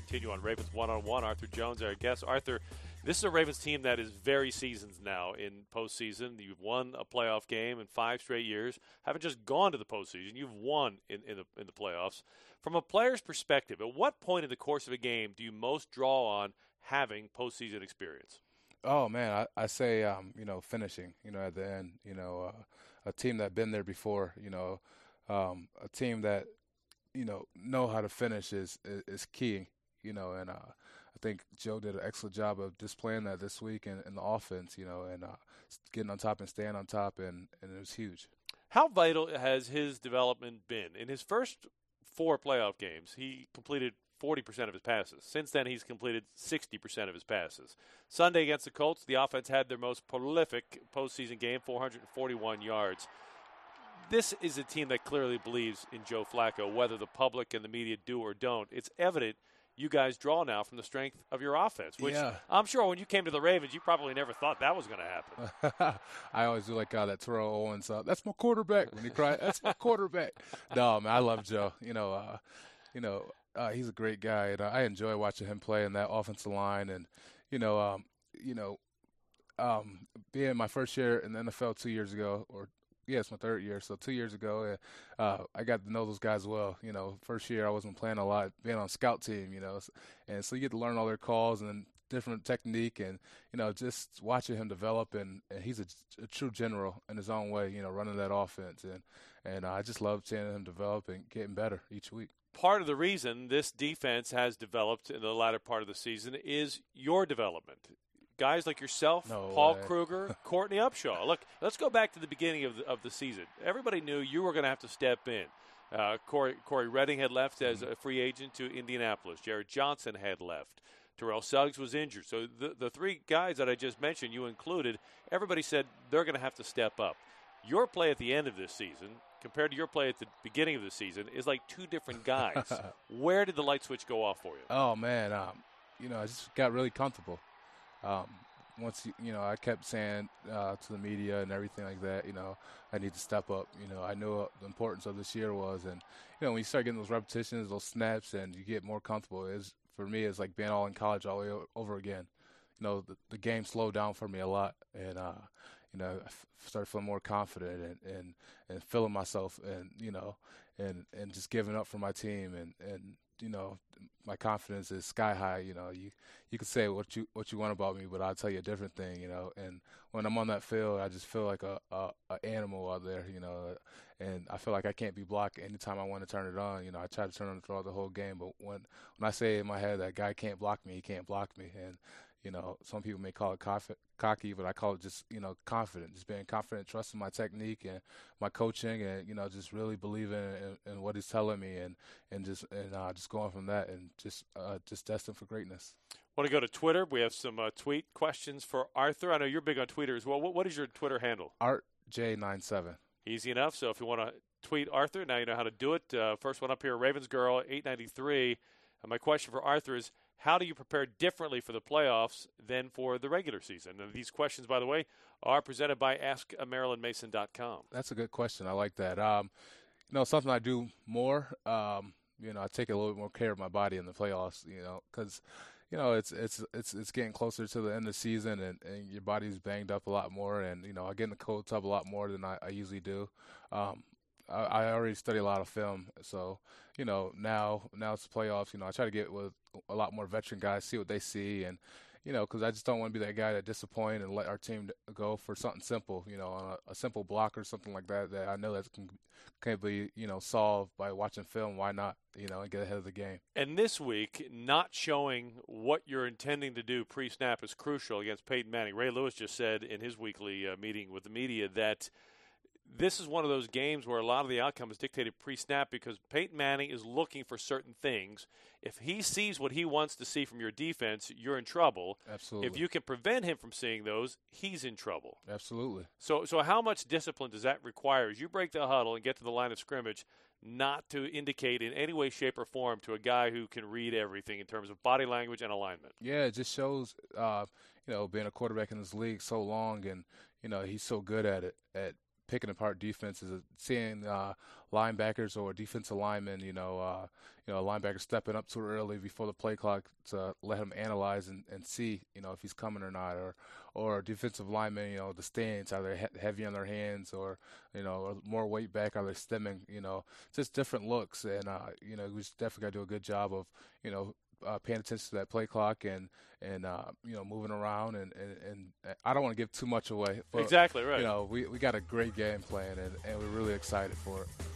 continue on Ravens One-on-One. Arthur Jones, our guest. Arthur, this is a Ravens team that is very seasoned now in postseason. You've won a playoff game in 5 straight years. Haven't just gone to the postseason. You've won in the playoffs. From a player's perspective, at what point in the course of a game do you most draw on having postseason experience? Oh, man, I say, finishing, at the end, a team that been there before, a team that, know how to finish is key, and I think Joe did an excellent job of displaying that this week in the offense, and getting on top and staying on top, and it was huge. How vital has his development been? In his first 4 playoff games, he completed 40% of his passes. Since then, he's completed 60% of his passes. Sunday against the Colts, the offense had their most prolific postseason game, 441 yards. This is a team that clearly believes in Joe Flacco, whether the public and the media do or don't. It's evident you guys draw now from the strength of your offense, which I'm sure when you came to the Ravens, you probably never thought that was going to happen. I always do like that Terrell Owens, that's my quarterback. When he cried, that's my quarterback. No, man, I love Joe. He's a great guy, and I enjoy watching him play in that offensive line. And being my first year in the NFL 2 years ago, it's my 3rd year, so 2 years ago, I got to know those guys well. First year I wasn't playing a lot, being on scout team, and so you get to learn all their calls and different technique, and just watching him develop, and he's a true general in his own way, running that offense, and I just love seeing him develop and getting better each week. Part of the reason this defense has developed in the latter part of the season is your development. Guys like yourself, Paul Kruger, Courtney Upshaw. Look, let's go back to the beginning of the season. Everybody knew you were going to have to step in. Corey Redding had left as a free agent to Indianapolis. Jared Johnson had left. Terrell Suggs was injured. So the 3 guys that I just mentioned, you included, everybody said they're going to have to step up. Your play at the end of this season compared to your play at the beginning of the season is like 2 different guys. Where did the light switch go off for you? Oh, man, I just got really comfortable. Once I kept saying to the media and everything like that, I need to step up. I knew what the importance of this year was, and when you start getting those repetitions, those snaps, and you get more comfortable, for me it's like being all in college all the way over again. The game slowed down for me a lot, and I started feeling more confident and feeling myself, and just giving up for my team, and my confidence is sky high. You can say what you want about me, but I'll tell you a different thing. And when I'm on that field, I just feel like a animal out there. And I feel like I can't be blocked anytime I want to turn it on. I try to turn it on throughout the whole game, but when I say in my head that guy can't block me, he can't block me. And some people may call it cocky, but I call it just, confident, just being confident, trusting my technique and my coaching, and, just really believing in what he's telling me, and just going from that, and just destined for greatness. Want to go to Twitter? We have some tweet questions for Arthur. I know you're big on Twitter as well. What is your Twitter handle? ArtJ97. Easy enough. So if you want to tweet Arthur, now you know how to do it. First one up here, Ravensgirl 893. My question for Arthur is, how do you prepare differently for the playoffs than for the regular season? And these questions, by the way, are presented by AskMarilynMason.com. That's a good question. I like that. Something I do more, I take a little bit more care of my body in the playoffs, because, it's getting closer to the end of the season, and your body's banged up a lot more, and, I get in the cold tub a lot more than I usually do. I already study a lot of film, so now it's the playoffs. I try to get with a lot more veteran guys, see what they see, and because I just don't want to be that guy that disappoint and let our team go for something simple, on a simple block or something like that I know that can be solved by watching film. Why not, and get ahead of the game? And this week, not showing what you're intending to do pre-snap is crucial against Peyton Manning. Ray Lewis just said in his weekly meeting with the media that this is one of those games where a lot of the outcome is dictated pre-snap because Peyton Manning is looking for certain things. If he sees what he wants to see from your defense, you're in trouble. Absolutely. If you can prevent him from seeing those, he's in trouble. Absolutely. So how much discipline does that require as you break the huddle and get to the line of scrimmage not to indicate in any way, shape, or form to a guy who can read everything in terms of body language and alignment? Yeah, it just shows, being a quarterback in this league so long, and, he's so good at it, at picking apart defenses, seeing linebackers or defensive linemen, linebacker stepping up too early before the play clock to let him analyze and see, if he's coming or not, or defensive linemen, the stance, are they heavy on their hands or more weight back, are they stemming, just different looks. And, we just definitely got to do a good job of, paying attention to that play clock and moving around and I don't want to give too much away. But, exactly right. We got a great game plan and we're really excited for it.